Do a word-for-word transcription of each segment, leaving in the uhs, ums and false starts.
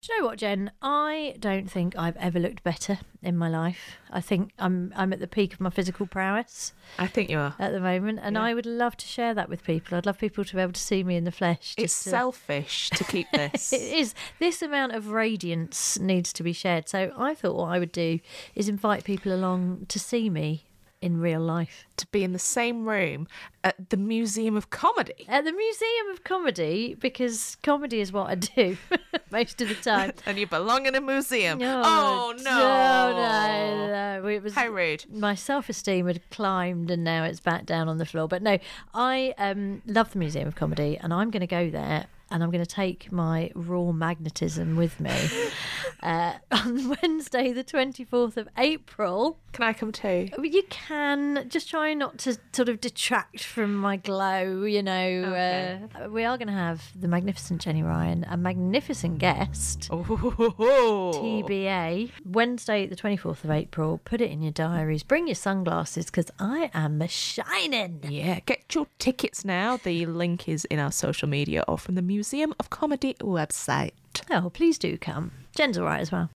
Do you know what, Jen? I don't think I've ever looked better in my life. I think I'm I'm at the peak of my physical prowess. I think you are. At the moment. And yeah. I would love to share that with people. I'd love people to be able to see me in the flesh. It's to... selfish to keep this. It is. This amount of radiance needs to be shared. So I thought what I would do is invite people along to see me in real life. To be in the same room at the Museum of Comedy. At the Museum of Comedy, because comedy is what I do most of the time. And you belong in a museum. Oh, oh no. No, no, no. It was, how rude. My self-esteem had climbed and now it's back down on the floor. But no, I um, love the Museum of Comedy and I'm going to go there and I'm going to take my raw magnetism with me uh, on Wednesday, the twenty-fourth of April. Can I come too? You can. Just try not to sort of detract from my glow, you know. Okay. Uh, we are going to have the magnificent Jenny Ryan, a magnificent guest. Oh. T B A. Wednesday, the twenty-fourth of April. Put it in your diaries. Bring your sunglasses because I am shining. Yeah, get your tickets now. The link is in our social media or from the Museum of Comedy website. Oh, please do come. Jen's all right as well.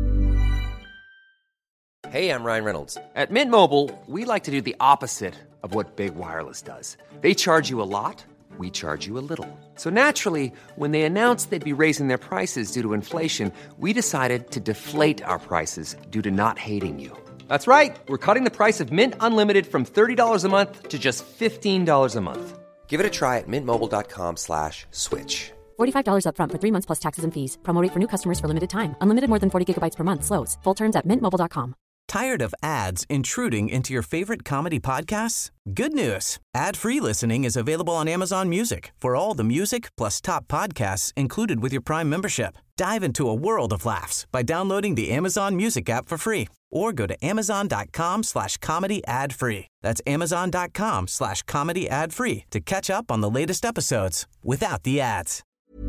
Hey, I'm Ryan Reynolds. At Mint Mobile, we like to do the opposite of what Big Wireless does. They charge you a lot, we charge you a little. So naturally, when they announced they'd be raising their prices due to inflation, we decided to deflate our prices due to not hating you. That's right. We're cutting the price of Mint Unlimited from thirty dollars a month to just fifteen dollars a month. Give it a try at mintmobile.com slash switch. forty-five dollars up front for three months plus taxes and fees. Promo rate for new customers for limited time. Unlimited more than forty gigabytes per month. Slows full terms at mint mobile dot com. Tired of ads intruding into your favorite comedy podcasts? Good news. Ad-free listening is available on Amazon Music for all the music plus top podcasts included with your Prime membership. Dive into a world of laughs by downloading the Amazon Music app for free or go to amazon.com slash comedy ad free. That's amazon.com slash comedy ad free to catch up on the latest episodes without the ads.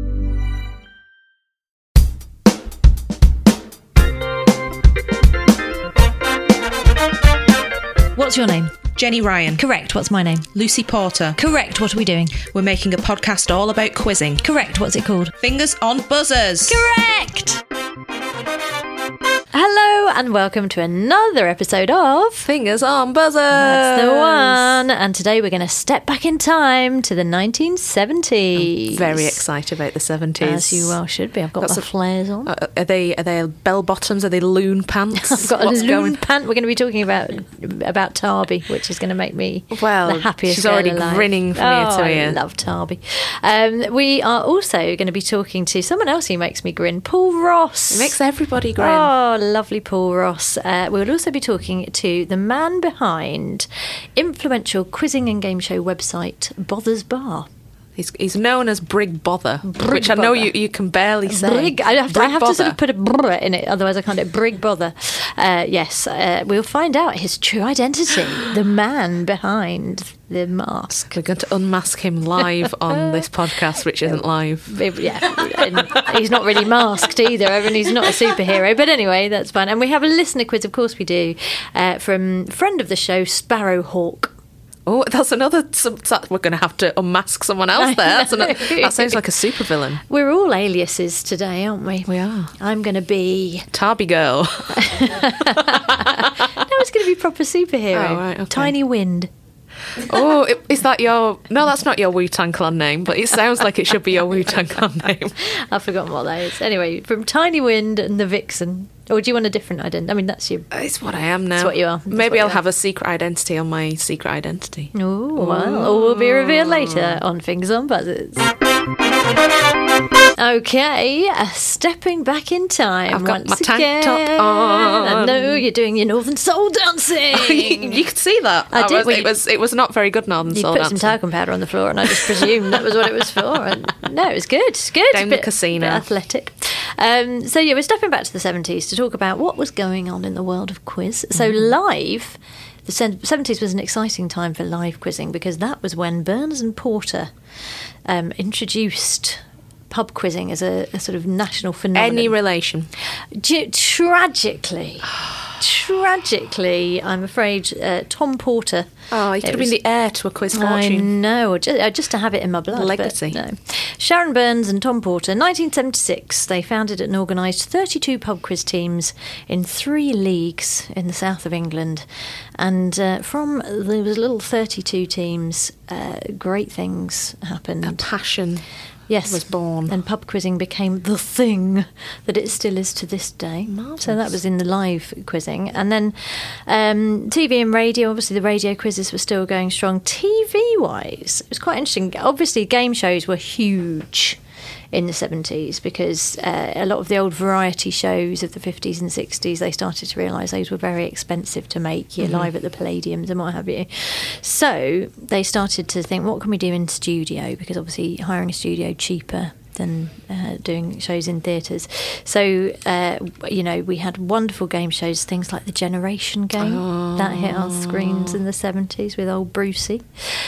What's your name? Jenny Ryan. Correct. What's my name? Lucy Porter. Correct. What are we doing? We're making a podcast all about quizzing. Correct. What's it called? Fingers on Buzzers. Correct. Hello and welcome to another episode of Fingers on Buzzers. That's the one. And today we're going to step back in time to the nineteen seventies. I'm very excited about the seventies. As you well should be. I've got, got my some, flares on. Uh, are they are they bell bottoms? Are they loon pants? I've got What's a going? loon pant. We're going to be talking about about Tarby, which is going to make me well, the happiest. She's already alive. grinning from oh, ear to ear. I love Tarby. Um, we are also going to be talking to someone else who makes me grin, Paul Ross. It makes everybody grin. Oh, lovely Paul Ross. Uh, we will also be talking to the man behind influential quizzing and game show website Bother's Bar. He's, he's known as Brig Bother, Brig which I Bother. know you, you can barely say. Brig, I have, to, Brig I have to sort of put a brr in it, otherwise I can't do it. Brig Bother. Uh, yes, uh, we'll find out his true identity, the man behind the mask. We're going to unmask him live on this podcast, which isn't live. Yeah, and he's not really masked either. I mean, he's not a superhero. But anyway, that's fine. And we have a listener quiz, of course we do, uh, from friend of the show, Sparrowhawk. Oh, that's another... Some, that, we're going to have to unmask someone else there. That's another, that sounds like a supervillain. We're all aliases today, aren't we? We are. I'm going to be... Tarby Girl. No, it's going to be proper superhero. Oh, right, okay. Tiny Wind. Oh, is that your... No, that's not your Wu-Tang Clan name, but it sounds like it should be your Wu-Tang Clan name. I've forgotten what that is. Anyway, from Tiny Wind and the Vixen. Or do you want a different identity? I mean, that's you. It's what I am now. That's what you are. That's Maybe I'll are. have a secret identity on my secret identity. Oh, well, all will be revealed later on Fingers on Buzzers. Okay, uh, stepping back in time I've got once my tank again. top on. I know you're doing your Northern Soul dancing. you, you could see that. I, I did. Was, Well, it was it was not very good Northern you Soul put dancing. some talcum powder on the floor, and I just presumed that was what it was for. And no, it was good. It's good. Down bit, the casino. Bit athletic. Um, so yeah, we're stepping back to the seventies to talk about what was going on in the world of quiz. So Mm. live. The seventies was an exciting time for live quizzing because that was when Burns and Porter um, introduced pub quizzing as a, a sort of national phenomenon. Any relation? G- tragically, tragically, I'm afraid, uh, Tom Porter. Oh, he could It have was- been the heir to a quiz I fortune. know, or just, uh, just to have it in my blood. but Legacy. No. Sharon Burns and Tom Porter, nineteen seventy-six, they founded and organised thirty-two pub quiz teams in three leagues in the south of England. And uh, from those little thirty-two teams, uh, great things happened. A passion Yes, was born. and pub quizzing became the thing that it still is to this day. Marvellous. So that was in the live quizzing, and then um, T V and radio. Obviously, the radio quizzes were still going strong. T V wise, it was quite interesting. Obviously, game shows were huge in the seventies because uh, a lot of the old variety shows of the fifties and sixties, they started to realise those were very expensive to make, you Mm-hmm. live at the Palladiums and what have you. So they started to think, what can we do in studio? Because obviously hiring a studio cheaper than uh, doing shows in theatres. So, uh, you know, we had wonderful game shows, things like the Generation Game that hit our screens in the seventies with old Brucey.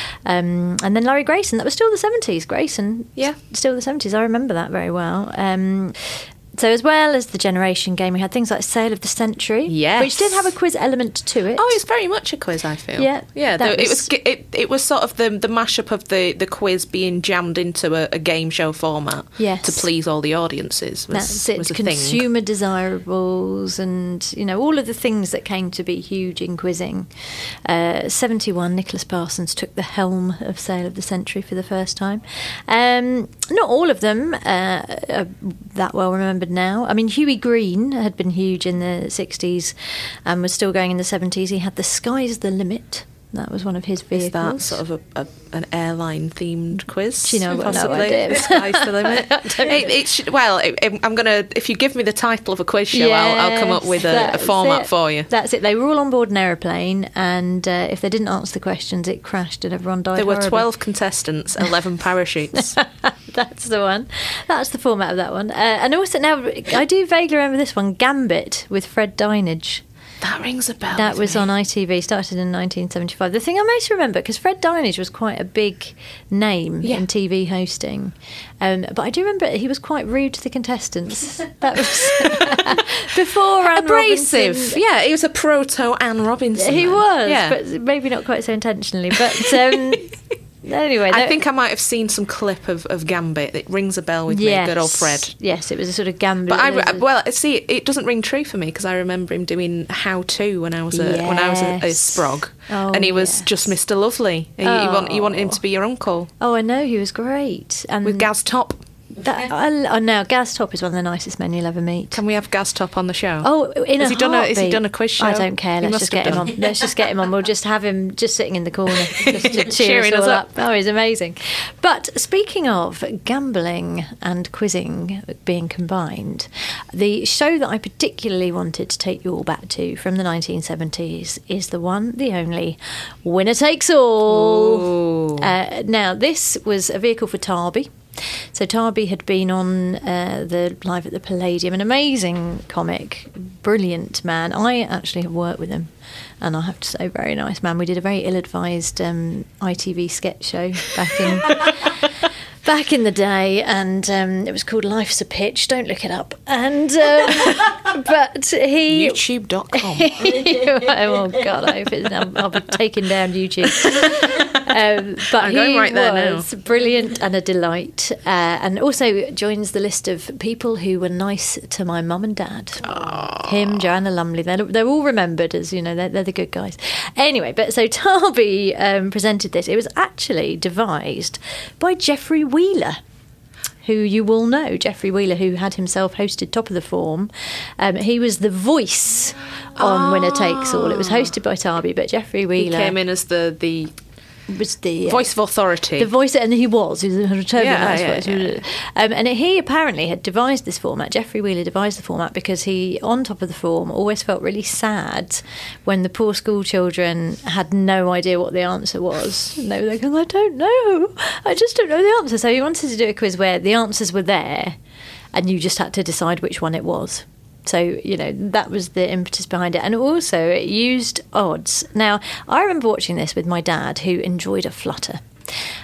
Um, and then Larry Grayson, that was still the seventies. Grayson, Yeah. still the seventies. I remember that very well. Um, so as well as the Generation Game, we had things like Sale of the Century, Yes. which did have a quiz element to it. Oh, it's very much a quiz, I feel. Yeah, yeah. that the- it was- was it, it was sort of the the mashup of the, the quiz being jammed into a, a game show format Yes. to please all the audiences. Was, That's it. Was a thing. Consumer desirables, and you know all of the things that came to be huge in quizzing. Uh, Seventy-one, Nicholas Parsons took the helm of Sale of the Century for the first time. Um, not all of them uh, are that well remembered now. I mean, Huey Green had been huge in the sixties and was still going in the seventies. He had the Sky's the Limit. That was one of his vehicles. Is that sort of a, a, an airline themed quiz? Do you know, I've got no possibly? idea. Sky's the limit. it, it should, well, it, it- I'm gonna. If you give me the title of a quiz show, I'll, I'll come up with a, a Yes, format that's it. for you. That's it. They were all on board an aeroplane, and uh, if they didn't answer the questions, it crashed and everyone died. There were horribly. twelve contestants, eleven parachutes. That's the one. That's the format of that one. Uh, and also now, I do vaguely remember this one, Gambit with Fred Dinage. That rings a bell. That with was me. on I T V, started in nineteen seventy-five. The thing I most remember, because Fred Dinage was quite a big name Yeah. in T V hosting, um, but I do remember he was quite rude to the contestants. That was before Anne abrasive. Robinson. Yeah, he was a proto Anne Robinson. He then. was, Yeah. but maybe not quite so intentionally. But um, anyway, I that- think I might have seen some clip of, of Gambit. It rings a bell with yes, me. Good old Fred. Yes, it was a sort of gambling. But I well, see, it doesn't ring true for me because I remember him doing How To when I was a when I was a, a Yes. sprog, Oh, and he was yes. just Mister Lovely. You, you want you wanted him to be your uncle Oh, I know, he was great. And with Gaz Top. That, I, oh, no, Gaz Top is one of the nicest men you'll ever meet. Can we have Gaz Top on the show? Oh, in has a he done a has he heartbeat. done a quiz show? I don't care. He Let's must just have get him done. on. Let's just get him on. We'll just have him just sitting in the corner, just to cheer Cheering us us all up. up. Oh, he's amazing. But speaking of gambling and quizzing being combined, the show that I particularly wanted to take you all back to from the nineteen seventies is the one, the only, Winner Takes All. Uh, now, this was a vehicle for Tarby. So Tarby had been on uh, the Live at the Palladium, an amazing comic, brilliant man. I actually have worked with him, and I have to say, very nice man. We did a very ill-advised um, I T V sketch show back in back in the day, and um, it was called Life's a Pitch. Don't look it up. And um, but he YouTube dot com. oh God, I hope it's, I'll, I'll be taking down YouTube. Um, but I'm he going right there now. was brilliant and a delight, uh, and also joins the list of people who were nice to my mum and dad. Him, Joanna Lumley, they're, they're all remembered as, you know, they're, they're the good guys. Anyway, but so Tarby um, presented this. It was actually devised by Geoffrey Wheeler, who you will know, Geoffrey Wheeler, who had himself hosted Top of the Form. Um, he was the voice on Winner Takes All. It was hosted by Tarby, but Geoffrey He Wheeler came in as the the was the uh, voice of authority. the voice, and he was. He was a terribly Yeah, nice yeah, voice. yeah. Um, and he apparently had devised this format. Geoffrey Wheeler devised the format because he, on Top of the Form, always felt really sad when the poor school children had no idea what the answer was. And they were like, I don't know. I just don't know the answer. So he wanted to do a quiz where the answers were there and you just had to decide which one it was. So, you know, that was the impetus behind it. And also, it used odds. Now, I remember watching this with my dad, who enjoyed a flutter.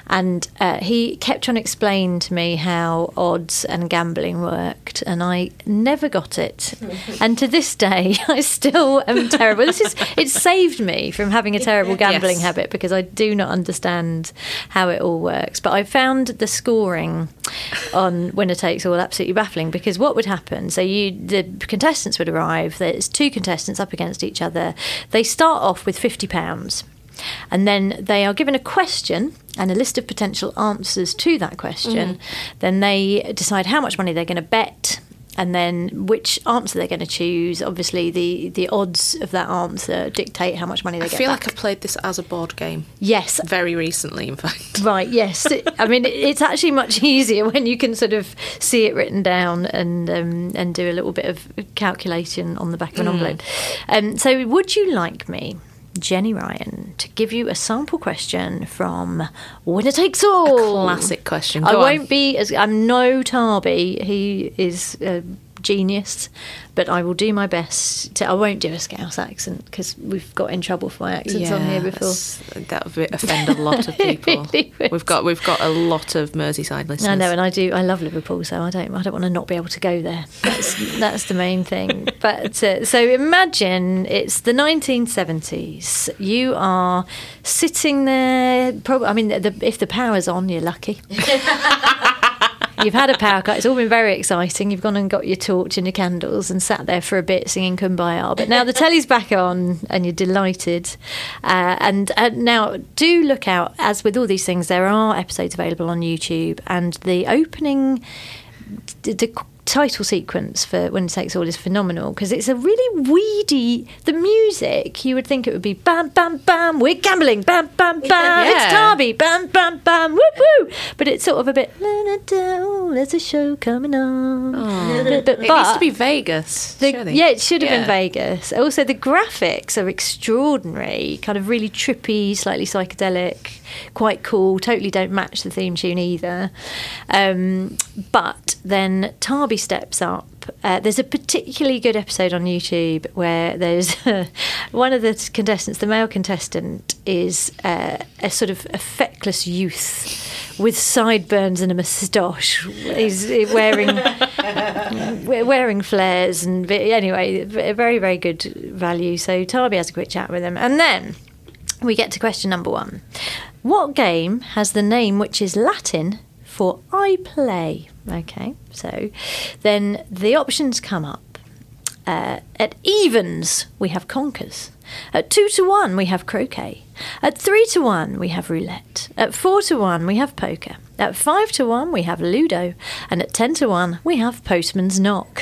And uh, he kept trying to explain to me how odds and gambling worked, and I never got it. And to this day, I still am terrible. This is it saved me from having a terrible gambling Yes. habit, because I do not understand how it all works. But I found the scoring on Winner Takes All absolutely baffling, because what would happen? So you, the contestants would arrive. There's two contestants up against each other. They start off with fifty pounds. And then they are given a question and a list of potential answers to that question. Mm. Then they decide how much money they're going to bet, and then which answer they're going to choose. Obviously, the, the odds of that answer dictate how much money they I get feel back. like I've played this as a board game. Yes. Very recently, in fact. Right, yes. I mean, it's actually much easier when you can sort of see it written down and um, and do a little bit of calculation on the back of an Mm. envelope. Um, so would you like me, Jenny Ryan, to give you a sample question from Winner Takes All? Classic question. I Go won't on. be as I'm no Tarby. He is a genius, but I will do my best to. I won't do a Scouse accent, because we've got in trouble for my accents on here before. Yes, that would offend a lot of people. It really would. We've got we've got a lot of Merseyside listeners. I know, and I do. I love Liverpool, so I don't. I don't want to not be able to go there. That's that's the main thing. But uh, so imagine it's the nineteen seventies. You are sitting there. Probably, I mean, the, if the power's on, you're lucky. You've had a power cut. It's all been very exciting. You've gone and got your torch and your candles and sat there for a bit singing Kumbaya. But now the telly's back on and you're delighted. Uh, and uh, now do look out. As with all these things, there are episodes available on YouTube. And the opening... The, the title sequence for Winner Takes All is phenomenal, because it's a really weedy. The music, you would think it would be bam, bam, bam, we're gambling, bam, bam, bam, Yeah. it's Tarby, bam, bam, bam, woo, woo. But it's sort of a bit, oh, there's a show coming on. But, but, It needs to be Vegas. the, surely. yeah, it should have Yeah. been Vegas. Also, the graphics are extraordinary, kind of really trippy, slightly psychedelic, quite cool. Totally don't match the theme tune either. Um, but then Tarby steps up. Uh, there's a particularly good episode on YouTube where there's uh, one of the contestants, the male contestant, is uh, a sort of a feckless youth with sideburns and a moustache. He's wearing wearing flares, and anyway, very very good value. So Tarby has a quick chat with him, and then we get to question number one. What game has the name which is Latin for I play? Okay, so then the options come up. Uh, at evens, we have conkers. At two to one, we have croquet. At three to one, we have roulette. At four to one, we have poker. At five to one, we have ludo. And at ten to one, we have postman's knock.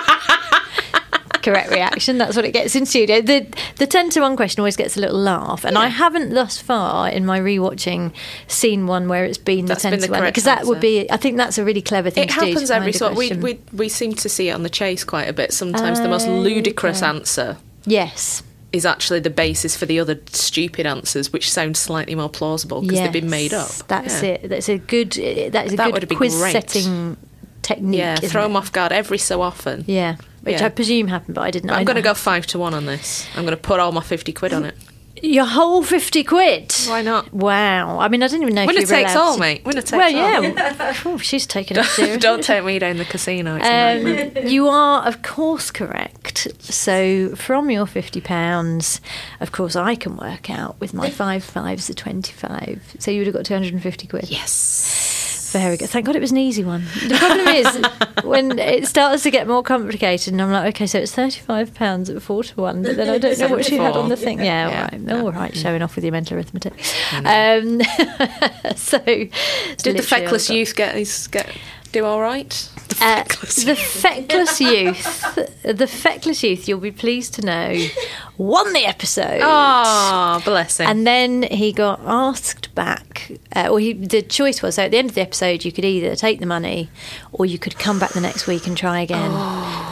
Correct reaction. That's what it gets in studio. The the ten to one question always gets a little laugh, and I haven't thus far in my rewatching seen one where it's been That's the ten been to the one, correct because that would answer. be. I think that's a really clever thing It to do. happens to every find a sort. We, question. we we seem to see it on the Chase quite a bit. Sometimes the most ludicrous Okay. answer Yes. is actually the basis for the other stupid answers, which sound slightly more plausible because they've been made up. Yes, That's Yeah. it. That's a good. That is a That good would be quiz great. setting technique. Yeah, isn't throw it? them off guard every so often. Yeah, which Yeah. I presume happened, but I didn't. I'm I going to know. go five to one on this. I'm going to put all my fifty quid on it. Your whole fifty quid. Why not? Wow. I mean, I didn't even know Winner if you were takes allowed all, to- mate. Winner takes Well, all. yeah. Oh, she's taking it seriously. Don't take me down the casino. It's a nightmare. Um, you are, of course, correct. So, from your fifty pounds, of course, I can work out with my five fives are twenty-five. So, you would have got two hundred and fifty quid. Yes. Very good. Thank God it was an easy one. The problem is when it starts to get more complicated, and I'm like, okay, so it's thirty-five pounds at four to one, but then I don't know what she had on the thing. Yeah, Yeah. all right, all right, showing off with your mental arithmetic. Um, so, Did the feckless youth get his get do all right? The Uh, feckless the feckless youth, the feckless youth, you'll be pleased to know, won the episode. Oh, bless him. And then he got asked back, uh, or he, the choice was, so at the end of the episode, you could either take the money or you could come back the next week and try again.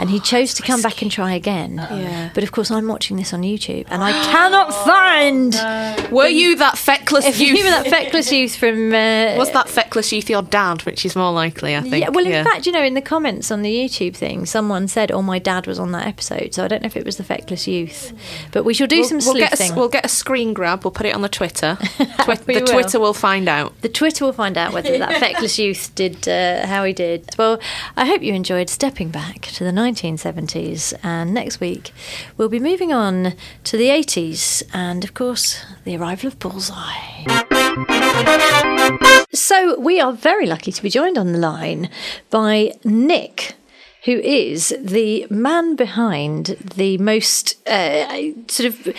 and he chose to come back and try again. Yeah. But of course, I'm watching this on YouTube, and I cannot find. Were you that feckless If youth? you were that feckless youth from. Uh, Was that feckless youth your dad, which is more likely, I think? Yeah, well, in fact, you know, in the comments on the YouTube thing, someone said, "Oh, my dad was on that episode." So I don't know if it was the feckless youth, but we shall do We'll, some we'll get, sleuthing. a, we'll get a screen grab. We'll put it on the Twitter. Twi- We the will. Twitter will find out. The Twitter will find out whether that feckless youth did uh, how he did. Well, I hope you enjoyed stepping back to the nineteen seventies. And next week, we'll be moving on to the eighties and, of course, the arrival of Bullseye. So we are very lucky to be joined on the line by Nick, who is the man behind the most uh, sort of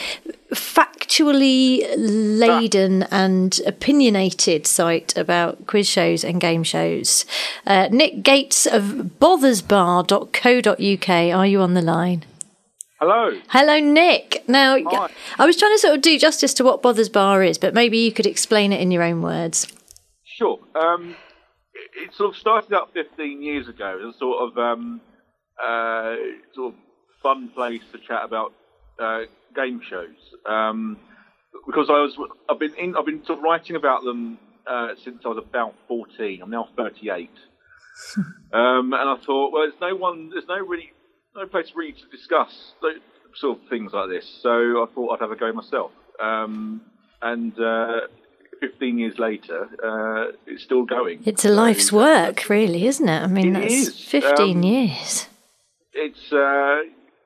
factually laden and opinionated site about quiz shows and game shows. Uh, Nick Gates of bothers bar dot co dot uk. Are you on the line? Hello. Hello, Nick. Now, Hi. I was trying to sort of do justice to what Bothers Bar is, but maybe you could explain it in your own words. Sure. Um, it, it sort of started out fifteen years ago as a sort of um, uh, sort of fun place to chat about uh, game shows. Um, because I was, I've been in, I've been sort of writing about them uh, since I was about fourteen. I'm now thirty-eight, um, and I thought, well, there's no one, there's no really, no place really to discuss those sort of things like this. So I thought I'd have a go myself. Um, and uh, fifteen years later, uh, it's still going. It's a life's So, work, really, isn't it? I mean, It that's is. fifteen Um, years. It's uh,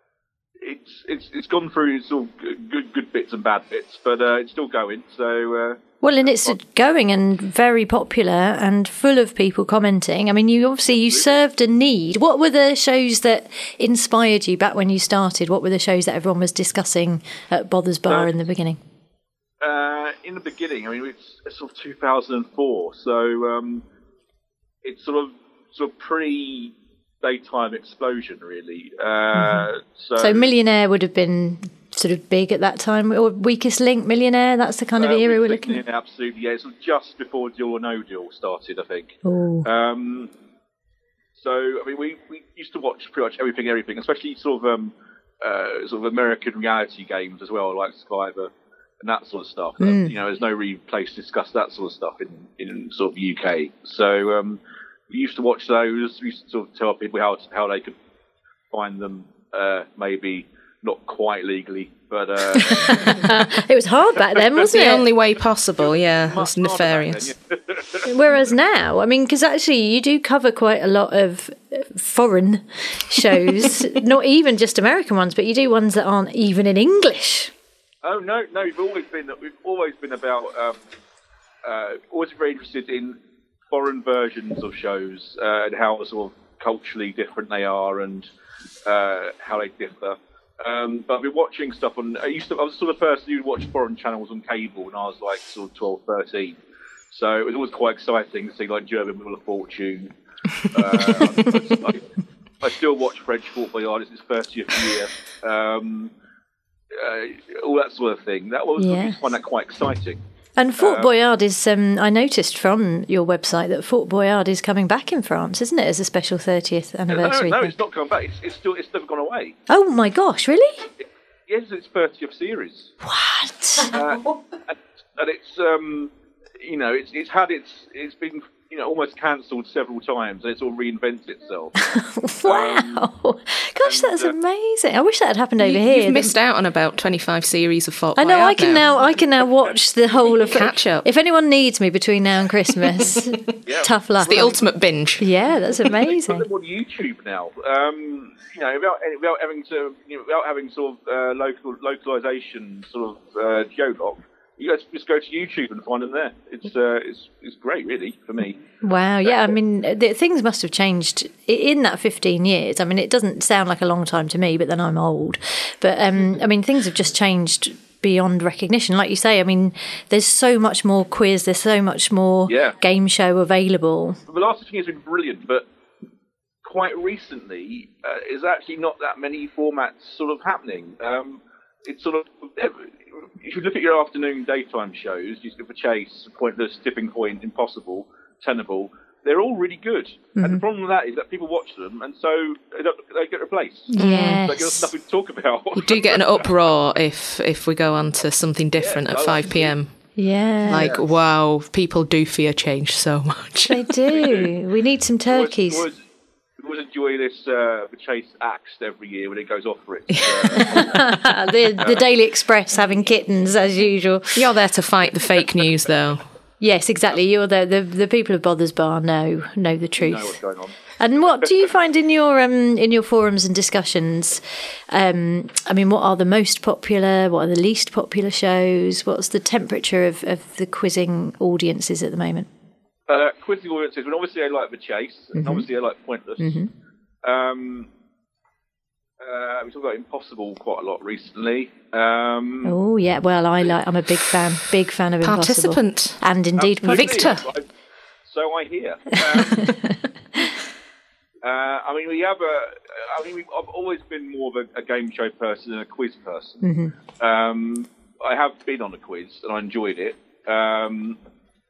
it's it's it's gone through sort of good good bits and bad bits, but uh, it's still going. So uh, Well, and it's going and very popular and full of people commenting. I mean, you obviously you served a need. What were the shows that inspired you back when you started? What were the shows that everyone was discussing at Bothers Bar Uh, in the beginning? uh, in the beginning, I mean, it's, it's sort of two thousand four, so um, it's sort of sort of pre daytime explosion, really. Uh, Mm-hmm. So, So Millionaire would have been sort of big at that time, or Weakest Link, Millionaire. That's the kind of uh, era we're we're looking at. yeah, absolutely, yeah. It's just before Deal or No Deal started, I think. Oh, Um, so, I mean, we, we used to watch pretty much everything, everything, especially sort of um, uh, sort of American reality games as well, like Survivor and that sort of stuff. Mm. Um, you know, there's no really place to discuss that sort of stuff in, in sort of U K. So um, we used to watch those. We used to sort of tell people how how they could find them, uh, maybe not quite legally, but uh, it was hard back then, That's wasn't the it? only way possible, yeah. much That's harder back nefarious. then, yeah. Whereas now, I mean, because actually you do cover quite a lot of uh, foreign shows, not even just American ones, but you do ones that aren't even in English. Oh no, no, we've always been we've always been about um, uh, always very interested in foreign versions of shows uh, and how sort of culturally different they are and uh, how they differ. Um, but I've been watching stuff on. I used to. I was the sort of person who would watch foreign channels on cable when I was like sort of twelve, thirteen. So it was always quite exciting to see like German Wheel of Fortune. Uh, I, I still watch French Fort Boyard. It's its thirtieth year. Um, Uh, all that sort of thing. That was Yeah. I find that quite exciting. And Fort Uh, Boyard is, um, I noticed from your website that Fort Boyard is coming back in France, isn't it, as a special thirtieth No, anniversary no, thing? it's not coming back. It's, it's still it's never gone away. Oh my gosh, really? Yes, it's thirtieth series, What? uh, and, and it's um, you know, it's it's had its it's been you know almost cancelled several times, and it's all reinvented itself. Wow. Gosh, that's uh, amazing. I wish that had happened over You, here. You've missed out on about twenty-five series of Fort I know. I Boyard can now. I can now watch the whole of Catch up. If anyone needs me between now and Christmas, tough luck. It's the ultimate binge. Yeah, that's Put amazing. them on YouTube now. Um, you know, without, without having to, you know, without having sort of uh, local localization sort of uh, geolock. You guys just go to YouTube and find them there. It's uh, it's it's great, really, for me. Wow. Yeah. I mean, the, things must have changed i- in that fifteen years. I mean, it doesn't sound like a long time to me, but then I'm old. But um, I mean, things have just changed beyond recognition. Like you say, I mean, there's so much more quiz. There's so much more Yeah. game show available. The last fifteen years have been brilliant, but quite recently, uh, there's actually not that many formats sort of happening. Um, it's sort of, if you look at your afternoon daytime shows, you look for Chase, Pointless, Tipping Point, Impossible, Tenable, they're all really good. Mm-hmm. And the problem with that is that people watch them, and so they, don't, they get replace. Yes. Like, there's nothing to talk about. You do get an uproar if if we go on to something different Yeah, at I five like p.m. Yeah. Like, wow, people do fear change so much. They do. We need some turkeys. We always, we always enjoy this uh, the Chase Axed every year when it goes off for it. Uh, the the Daily Express having kittens as usual. You're there to fight the fake news, though. Yes, exactly. You're the the, the people of Bothers Bar know know the truth. know what's going on. And what do you find in your um in your forums and discussions? Um, I mean, what are the most popular? What are the least popular shows? What's the temperature of, of the quizzing audiences at the moment? Uh, quizzing audiences, well, obviously I like The Chase, and Mm-hmm. obviously I like Pointless. Mm-hmm. Um, uh, we talked about Impossible quite a lot recently. Um, Oh yeah, well I like. I'm a big fan, big fan of Impossible. Participant. And indeed, absolutely. Victor. I- So I hear. Um, uh, I mean, we have a. I mean, we've, I've always been more of a, a game show person than a quiz person. Mm-hmm. Um, I have been on a quiz and I enjoyed it. Um,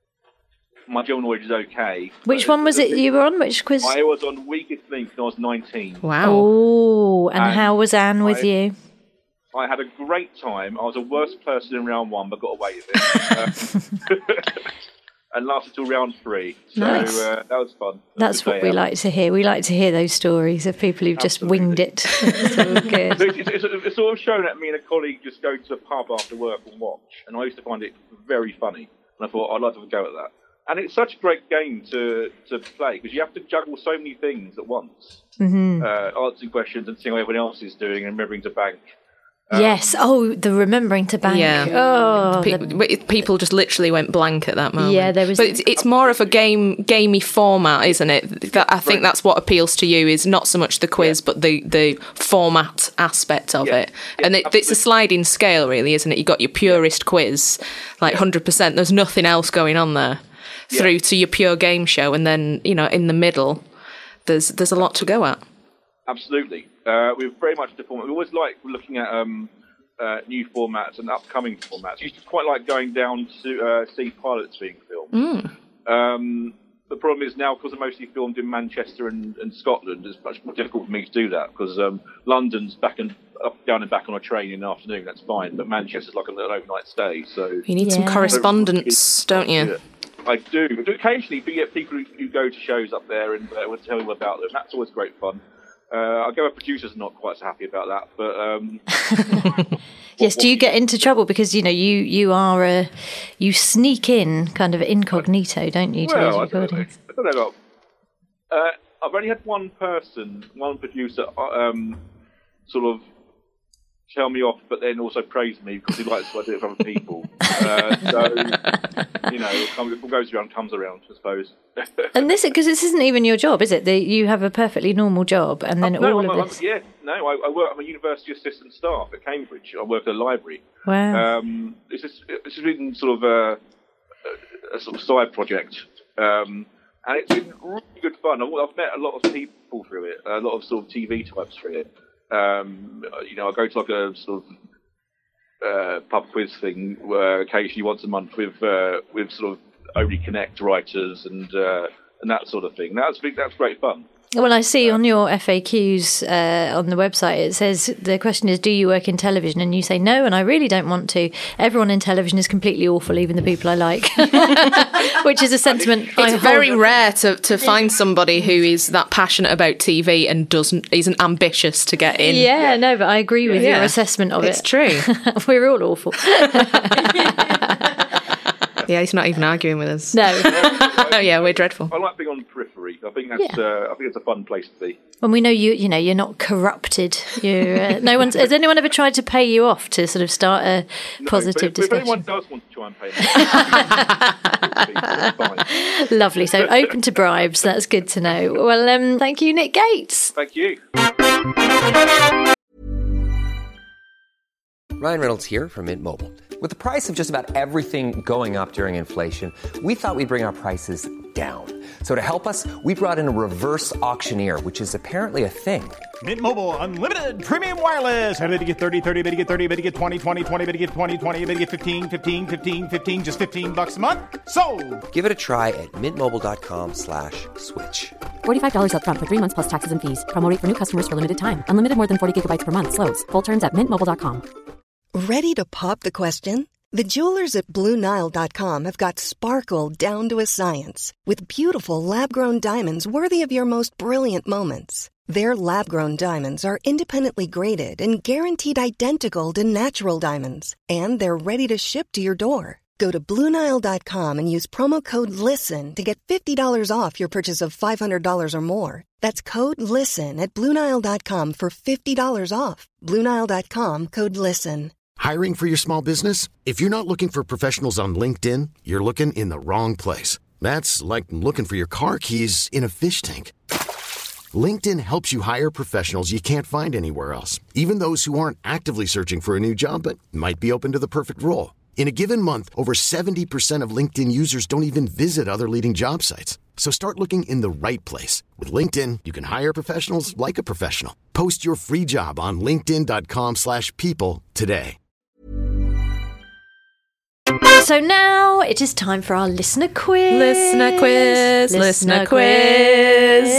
my general knowledge is okay. Which but one was the it thing- you were on? Which quiz? I was on Weakest Link when I was nineteen. Wow. Oh, and And how was Anne with I- you? I had a great time. I was the worst person in round one, but got away with it. Um, and lasted till round three. So Nice. uh, that was fun. That's what we like to hear. We like to hear those stories of people who've just Absolutely. winged it. It's all good. It's, it's, it's sort of shown that me and a colleague just go to a pub after work and watch, and I used to find it very funny. And I thought I'd like to have a go at that. And it's such a great game to to play because you have to juggle so many things at once, Mm-hmm. uh, answering questions and seeing what everyone else is doing and remembering to bank. Um, Yes. Oh, the remembering to bank. Yeah. Oh, Pe- the- people just literally went blank at that moment. Yeah, there was- But it's, it's more of a game, gamey format, isn't it? That, I think Right. that's what appeals to you is not so much the quiz, but the, the format aspect of Yeah. it. Yeah, And it, it's a absolutely. sliding scale, really, isn't it? You got your purist quiz, like one hundred percent. There's nothing else going on there. Yeah. Through to your pure game show, and then you know, in the middle, there's there's a lot to go at. Absolutely. Uh, we're very much the format. We always like looking at um, uh, new formats and upcoming formats. We used to quite like going down to uh, see pilots being filmed. Um, the problem is now, because they're mostly filmed in Manchester and, and Scotland, it's much more difficult for me to do that because um, London's back and up, down and back on a train in the afternoon. That's fine, but Manchester's like an overnight stay. So You need some Yeah. correspondence, don't you? Yeah. I do. I do occasionally get people who, who go to shows up there and uh, will tell you about them. That's always great fun. Uh, I get my producer's not quite so happy about that, but um, yes. Do you get into trouble because you know you you are a you sneak in kind of incognito, don't you? To well, those I don't, know, recordings. I don't know. About, uh, I've only had one person, one producer, uh, um, sort of tell me off, but then also praise me because he likes what I do it for other people. Uh, so you know, it comes- what goes around comes around, I suppose. And this because this isn't even your job, is it? The, you have a perfectly normal job, and then no, all I'm, of I'm, this. yeah, no, I, I work. I'm a university assistant staff at Cambridge. I work at a library. Wow. Um, this is this has been sort of a, a, a sort of side project, um, and it's been really good fun. I've, I've met a lot of people through it, a lot of sort of T V types through it. Um, you know, I go to like a sort of uh, pub quiz thing where occasionally once a month with uh, with sort of Only Connect writers and uh, and that sort of thing. That's big. That's great fun. Well, I see on your F A Qs uh, on the website, it says the question is, do you work in television? And you say no, and I really don't want to. Everyone in television is completely awful, even the people I like, which is a sentiment I It's hold- very rare to, to find somebody who is that passionate about T V and doesn't isn't ambitious to get in. Yeah, no, but I agree with Yeah. your assessment of It's it. true. We're all awful. Yeah, he's not even arguing with us. No. Oh yeah, we're dreadful. I like being on the periphery. I think that's Yeah. uh, I think it's a fun place to be. When we know you, you know, you're not corrupted. You're uh, no one's. Has anyone ever tried to pay you off to sort of start a positive but if, if discussion? anyone does want to try and pay me, it's fine. Lovely. So open to bribes. That's good to know. Well, um, thank you, Nick Gates. Thank you. Ryan Reynolds here from Mint Mobile. With the price of just about everything going up during inflation, we thought we'd bring our prices down. So to help us, we brought in a reverse auctioneer, which is apparently a thing. Mint Mobile Unlimited Premium Wireless. How to get thirty, thirty, how to get thirty, how to get twenty, twenty, twenty, how to get twenty, twenty, how to get fifteen, fifteen, fifteen, fifteen, just fifteen bucks a month? Sold! Give it a try at mintmobile.com slash switch. forty-five dollars up front for three months plus taxes and fees. Promo rate for new customers for limited time. Unlimited more than forty gigabytes per month. Slows full terms at mint mobile dot com. Ready to pop the question? The jewelers at Blue Nile dot com have got sparkle down to a science with beautiful lab-grown diamonds worthy of your most brilliant moments. Their lab-grown diamonds are independently graded and guaranteed identical to natural diamonds, and they're ready to ship to your door. Go to Blue Nile dot com and use promo code LISTEN to get fifty dollars off your purchase of five hundred dollars or more. That's code LISTEN at Blue Nile dot com for fifty dollars off. Blue Nile dot com, code LISTEN. Hiring for your small business? If you're not looking for professionals on LinkedIn, you're looking in the wrong place. That's like looking for your car keys in a fish tank. LinkedIn helps you hire professionals you can't find anywhere else, even those who aren't actively searching for a new job but might be open to the perfect role. In a given month, over seventy percent of LinkedIn users don't even visit other leading job sites. So start looking in the right place. With LinkedIn, you can hire professionals like a professional. Post your free job on linkedin.com slash people today. So now it is time for our listener quiz. Listener quiz, listener quiz.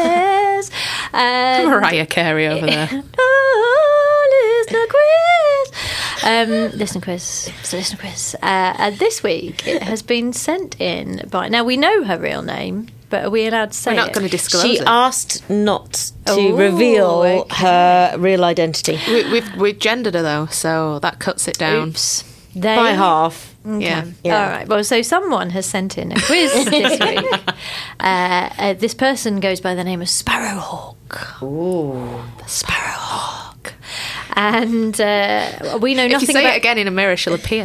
Um, Mariah Carey over there. Oh, listener quiz. Um, listener quiz. So listener quiz. Uh, and this week it has been sent in by. Now we know her real name, but are we allowed to say We're not it? going to disclose She it. asked not to Oh, reveal okay. her real identity. We, we've, we've gendered her though, so that cuts it down. Oops. They, By half. Yeah. Yeah. All right. Well, so someone has sent in a quiz this week. Uh, uh, this person goes by the name of Sparrowhawk. Ooh. The Sparrowhawk. And uh, we know If nothing you say about... it again in a mirror, she'll appear.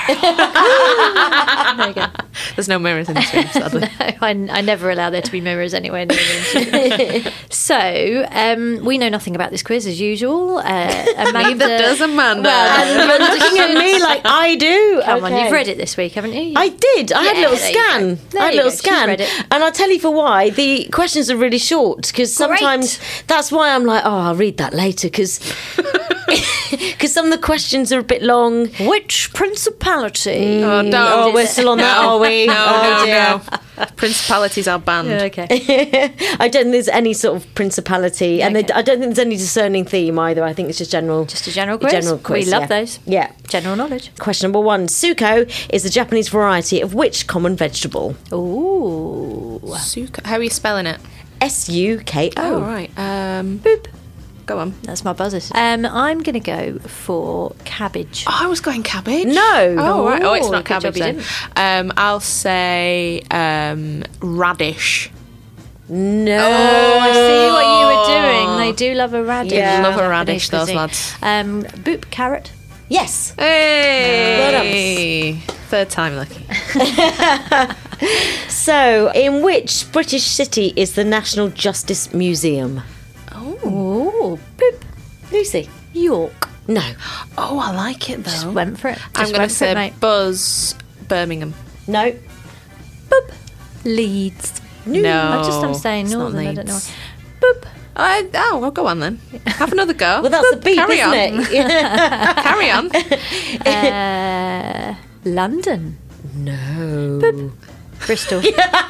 There you go. There's no mirrors in this room, sadly. No, I, I never allow there to be mirrors anywhere near the room. So, um, we know nothing about this quiz as usual. Uh, Amanda, Neither does Amanda. Well, You're looking at me like I do. Come on, Okay. you've read it this week, haven't you? I did. I had a Yeah, little there you go. scan. There I had a you little go. She's scan. read it. And I'll tell you for why. The questions are really short because sometimes that's why I'm like, oh, I'll read that later because because some of the questions are a bit long. Which principality? Oh, don't. Oh, we're still on that, are we? No, oh, no, dear. no. Principalities are banned. Okay. I don't think there's any sort of principality, and Okay. they, I don't think there's any discerning theme either. I think it's just general. Just a general quiz. General quiz. We love yeah. those. Yeah. General knowledge. Question number one: Suko is the Japanese variety of which common vegetable? Ooh. Suka. How are you spelling it? S U K O. Oh, right. Um, Boop. Go on. That's my buzzers. Um, I'm going to go for cabbage. Oh, I was going cabbage. No. Oh, right. Oh, it's Oh, not good job cabbage you then. Um, I'll say um, radish. No. Oh, I see what you were doing. They do love a radish. Yeah. Love a Japanese radish, those cuisine. lads. Um, boop, carrot. Yes. Hey! Third time lucky. So, in which British city is the National Justice Museum? Oh, boop, Lucy. York. No. Oh, I like it though. Just went for it. Just I'm going to went for say it, mate. Buzz Birmingham. No. Boop, Leeds. No. I just I'm saying it's not northern. I don't know. Leeds. Boop. I, oh, well, go on then. Have another go. Well, that's Boop, a beep, carry isn't on. it? Carry on. Uh, London. No. Bristol.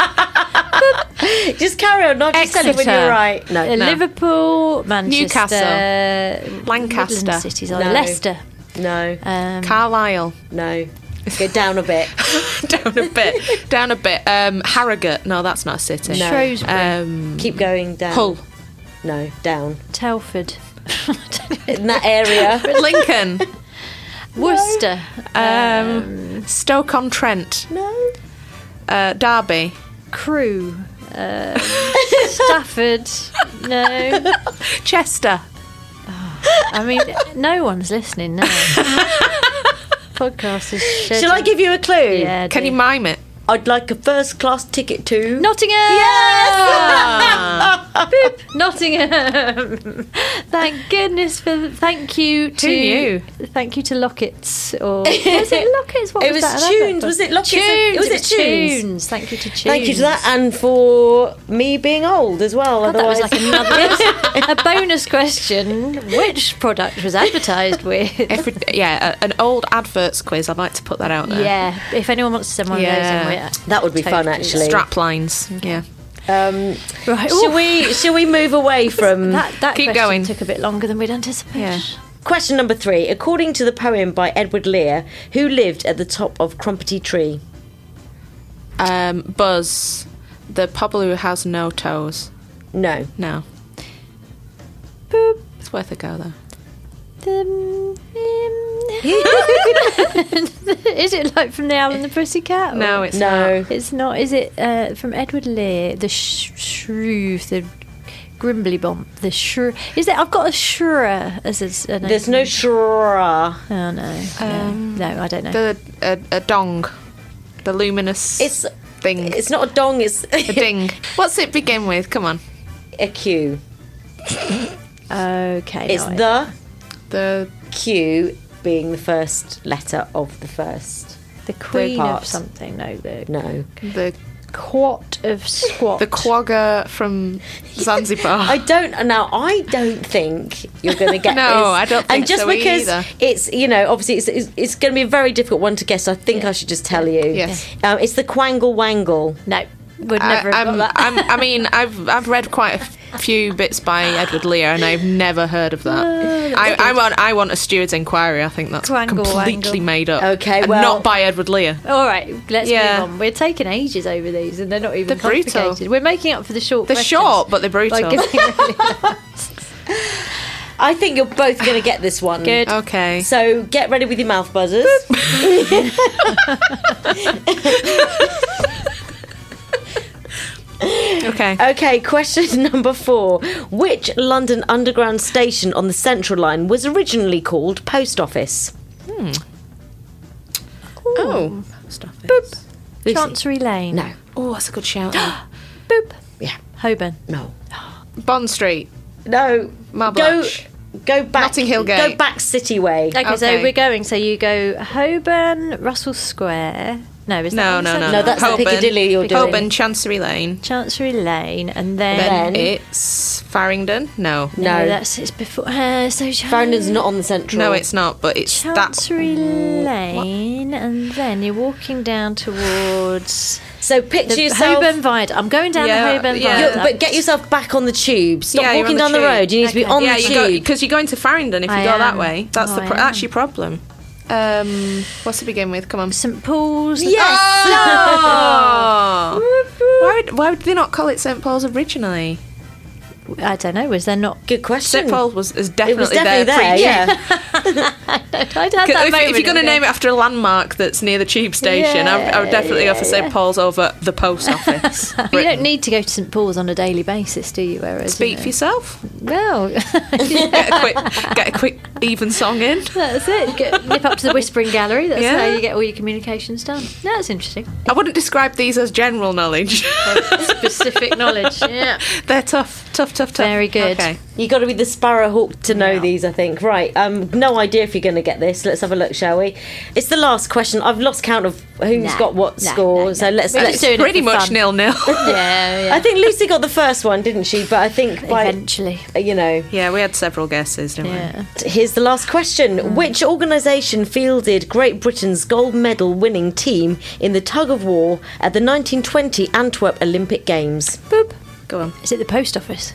Just carry on. Not just tell it when Exeter. you're right. No. Uh, Liverpool, Manchester, Newcastle. Lancaster. Midland cities. Are No. Leicester. No. Um, Carlisle. No. Get down a bit. Down a bit. Down a bit. Um, Harrogate. No, that's not a city. No. Shrewsbury. Um, Keep going down. Hull. No. Down. Telford. In that area. Lincoln. Worcester. Um, Stoke-on-Trent. No. Uh, Derby. Crewe. Uh, Stafford. No. Chester. I mean, no one's listening now. Podcast is scheduled. Shall I give you a clue? Yeah. Can do. you mime it? I'd like a first class ticket to Nottingham. Yes. Boop. Nottingham. Thank goodness for. Thank you to. Who knew? Thank you to Lockets or was it Lockets? What It was, was that? Tunes. Was it Lockets? Tunes. Was it it was Tunes? Tunes. Thank you to Tunes. Thank you to that, and for me being old as well. God, that was Otherwise, like another a bonus question. Which product was advertised with? Every, yeah, a, an old adverts quiz. I'd like to put that out there. Yeah, if anyone wants to send one of Yeah. those in, we're that would be fun, totally- actually. Strap lines. Yeah. Um, Right. shall Ooh. we? Shall we move away from That that Keep question going. took a bit longer than we'd anticipated. Yeah. question number three? According to the poem by Edward Lear, who lived at the top of Crumpety Tree? Um, Buzz, the pobble who has no toes. No. No. Boop. It's worth a go though. Um, is it like from the Owl and the Pussycat? No, or- it's No. It's not. Is it uh, from Edward Lear? The sh- shrew, the Grimbly Bomb, the shrew. Is it? I've got a shrew as a, a name. There's no shra. Oh no. Um, no. no, I don't know. The a, a dong, the luminous It's thing. it's not a dong. It's a ding. What's it begin with? Come on. a Q. Okay. It's no, I- the The Q being the first letter of the first. the Queen part. of something. No, the No. the Quat of Squat. the quagga from Zanzibar. I don't now. I don't think you're going to get No, this. I don't think And just so because either. it's you know obviously it's it's, it's going to be a very difficult one to guess. I think I should just tell you. Yes. Um, it's the Quangle Wangle. No, would I, never have I'm, got that. I'm, I mean, I've I've read quite a few bits by Edward Lear, and I've never heard of that. I, I want I want a steward's inquiry. I think that's Quangle completely Wangle. made up. Okay, and well- not by Edward Lear. All right, let's Yeah. move on. We're taking ages over these, and they're not even They're brutal. complicated. We're making up for the short. They're questions short, but they're brutal. by giving really- I think you're both going to get this one. Good. Okay. So get ready with your mouth buzzers. Okay. Okay, question number four. Which London Underground station on the Central Line was originally called Post Office? Oh. Post office. Lucy? Chancery Lane. No. Oh, that's a good shout. Boop. Yeah. Holborn. No. Bond Street. No. Marble Go, Arch. go back. Notting Hill Go Gate. back City Way. Okay, so Okay. we're going. So you go Holborn, Russell Square. No, is No, that no, no, No, that's the Holborn, Piccadilly you're doing. Holborn, Chancery Lane. Chancery Lane, and then, Then, Then- it's Farringdon. No. no, No. that's it's before. Uh, so Farringdon's not on the Central. No, it's not. But it's Chancery that. Lane, and then you're walking down towards So picture the yourself. Holborn Viaduct. I'm going down Yeah, the Holborn yeah. You're- Viaduct. but get yourself back on the tube. Stop Yeah, you're walking on down the the tube. road. You need to be Okay. on Yeah, the you tube. go because you're going to Farringdon if you I go that am. way. That's Oh, the I pro- am. that's your problem. Um, what's it begin with? Come on. Saint Paul's. Yes. Oh! why, would, why would they not call it Saint Paul's originally? I don't know. Was there not? Good question. Saint Paul's was is It definitely, was definitely there. there. Yeah. I'd had that If, moment if you're going to of name it after a landmark that's near the tube station, I, would- I would definitely go for Saint Paul's over the post office. You don't need to go to Saint Paul's on a daily basis, do you? Whereas Speak you for know, yourself. well, Get a quick, get a quick even song in. that's it. Get, nip up to the Whispering Gallery. That's Yeah. how you get all your communications done. No, that's interesting. I wouldn't describe these as general knowledge. Specific knowledge. Yeah. They're tough, tough, tough, tough. Very good. Okay. You got to be the sparrowhawk to know Yeah. these, I think. Right. Um, no idea if you're going to get this. Let's have a look, shall we? It's the last question. I've lost count of who's Nah, got what nah, score. nah, So nah. let's. We're let's just doing it Pretty for much fun. nil nil. Yeah, yeah. I think Lucy got the first one, didn't she? But I think by Eventually. you know. Yeah, we had several guesses, didn't Yeah. Here's the last question. Mm. Which organisation fielded Great Britain's gold medal winning team in the tug of war at the nineteen twenty Antwerp Olympic Games? Boop. we? Go on. Is it the post office?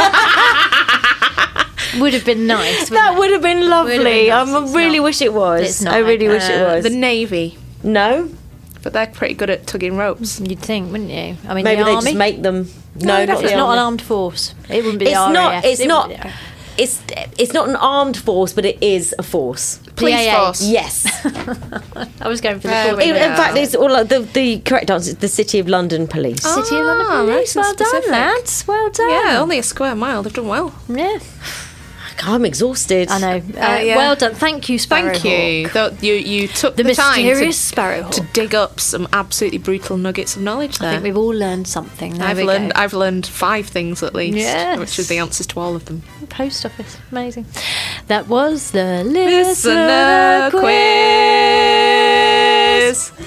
Would have been nice. wouldn't That it? would have been lovely. Would have been I nice. It's really not. wish it was. It's not. I really wish it Uh, was. The Navy, no? but they're pretty good at tugging ropes. You'd think, wouldn't you? I mean, Maybe the they army. just make them. no, No, no, not it's the not army. an armed force. It wouldn't be It's the R A not. F. It's It not. would be the- It's it's not an armed force, but it is a force. Police P A A. force. Yes. I was going for the There full we in, name. in fact, it's all like the the correct answer is the City of London Police. City of London Ah, Police. nice and Well done, specific. lads. Well done. Yeah, only a square mile. They've done well. Yeah. I'm exhausted. I know. Uh, yeah. Well done. Thank you, Sparrow Thank you. Hawk. Th- You you took The the, time mysterious to, Sparrow Hawk. to dig up some absolutely brutal nuggets of knowledge there. I think we've all learned something. There I've we learned go. I've learned five things at least, Yes. which is the answers to all of them. Post office. Amazing. That was the Listener listener quiz. quiz.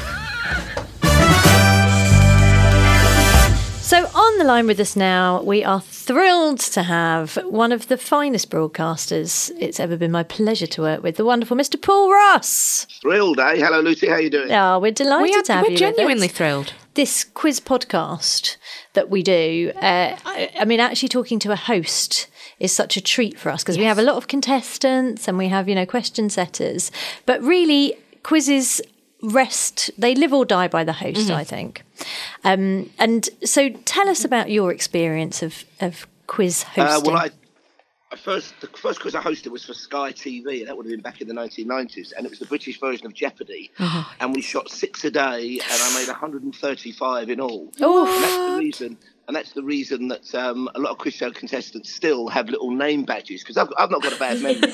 So on the line with us now, we are thrilled to have one of the finest broadcasters it's ever been my pleasure to work with, the wonderful Mister Paul Ross. Thrilled, eh? Hello, Lucy. How you doing? Oh, we're delighted We are, to have we're you genuinely with us. thrilled. This quiz podcast that we do, uh, I, I mean, actually talking to a host is such a treat for us because we have a lot of contestants and we have, you know, question setters. But really, quizzes rest, they live or die by the host, Mm-hmm. I think. Um, and so tell us about your experience of, of quiz hosting. Uh, well, I, I first the first quiz I hosted was for Sky T V, and that would have been back in the nineteen nineties, and it was the British version of Jeopardy. Uh-huh. And we shot six a day, and I made one hundred thirty-five in all. Oh, and that's the reason. And that's the reason that um, a lot of quiz show contestants still have little name badges, because I've, I've not got a bad memory.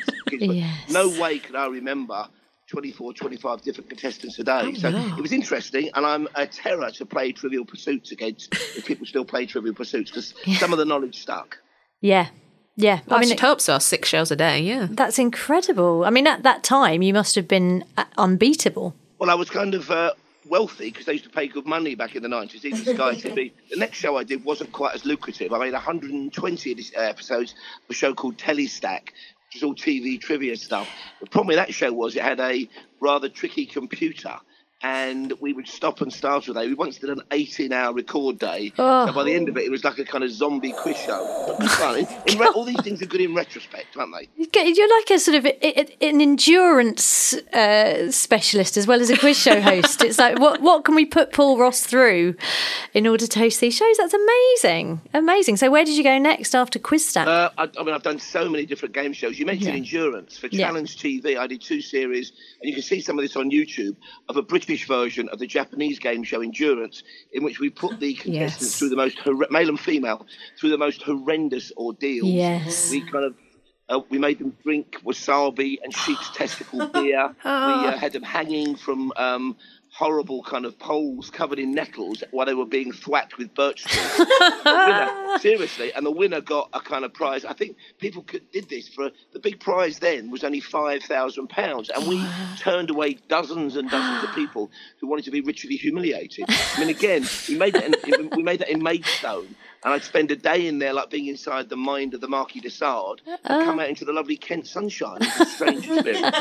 Yes. No way could I remember twenty-four, twenty-five different contestants a day. Oh, so no. it was interesting, and I'm a terror to play Trivial Pursuits against if people still play Trivial Pursuits, because some of the knowledge stuck. Yeah. Yeah. Well, I, mean, should hope so. Six shows a day, yeah. that's incredible. I mean, at that time, you must have been uh, unbeatable. Well, I was kind of uh, wealthy because they used to pay good money back in the nineties, even Sky T V. The next show I did wasn't quite as lucrative. I made one hundred twenty episodes of a show called Telestack, which is all T V trivia stuff. The problem with that show was it had a rather tricky computer, and we would stop and start with it. We once did an eighteen-hour record day, Oh. so by the end of it, it was like a kind of zombie quiz show. But it was fun. In, in re- all these things are good in retrospect, aren't they? You get- You're like a sort of a, a- an endurance uh, specialist as well as a quiz show host. It's like, what what can we put Paul Ross through in order to host these shows? That's amazing, amazing. So where did you go next after Quizstack? Uh, I, I mean, I've done so many different game shows. You mentioned Yeah. Endurance. For Yeah. Challenge T V, I did two series, and you can see some of this on YouTube, of a British version of the Japanese game show Endurance, in which we put the contestants Yes. through the most, hor- male and female, through the most horrendous ordeals. Yes. We kind of Uh, we made them drink wasabi and sheep's testicle beer. We uh, had them hanging from um, horrible kind of poles covered in nettles while they were being thwacked with birch trees. winner, seriously, and the winner got a kind of prize. I think people could, did this for the big prize then was only five thousand pounds, and we turned away dozens and dozens of people who wanted to be ritually humiliated. I mean, again, we made that in, we made that in Maidstone. And I'd spend a day in there like being inside the mind of the Marquis de Sade and come out into the lovely Kent sunshine. It was a strange experience.